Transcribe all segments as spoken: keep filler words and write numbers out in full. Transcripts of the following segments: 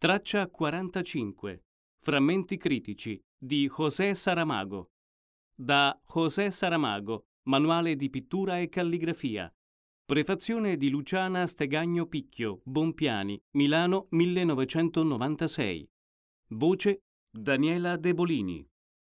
Traccia quarantacinque. Frammenti critici di José Saramago. Da José Saramago, Manuale di pittura e calligrafia. Prefazione di Luciana Stegagno Picchio, Bompiani, Milano millenovecentonovantasei. Voce Daniela De Bolini.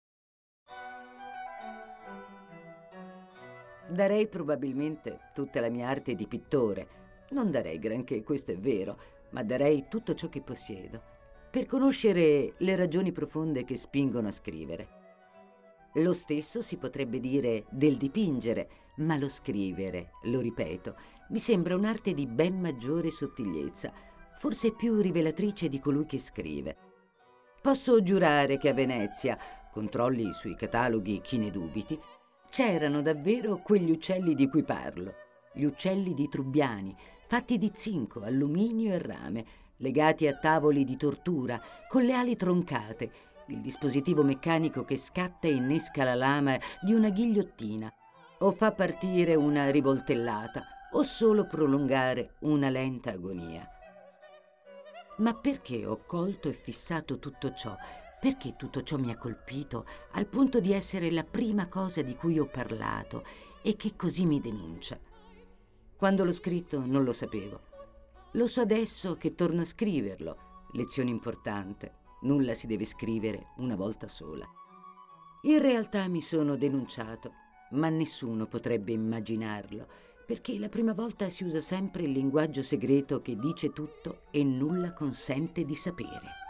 Darei probabilmente tutta la mia arte di pittore. Non darei granché, questo è vero, ma darei tutto ciò che possiedo per conoscere le ragioni profonde che spingono a scrivere. Lo stesso si potrebbe dire del dipingere, ma lo scrivere, lo ripeto, mi sembra un'arte di ben maggiore sottigliezza, forse più rivelatrice di colui che scrive. Posso giurare che a Venezia, controlli sui cataloghi chi ne dubiti, c'erano davvero quegli uccelli di cui parlo, gli uccelli di Trubbiani, fatti di zinco, alluminio e rame, legati a tavoli di tortura, con le ali troncate, il dispositivo meccanico che scatta e innesca la lama di una ghigliottina, o fa partire una rivoltellata, o solo prolungare una lenta agonia. Ma perché ho colto e fissato tutto ciò? Perché tutto ciò mi ha colpito al punto di essere la prima cosa di cui ho parlato e che così mi denuncia? Quando l'ho scritto non lo sapevo. Lo so adesso che torno a scriverlo. Lezione importante. Nulla si deve scrivere una volta sola. In realtà mi sono denunciato, ma nessuno potrebbe immaginarlo, perché la prima volta si usa sempre il linguaggio segreto che dice tutto e nulla consente di sapere.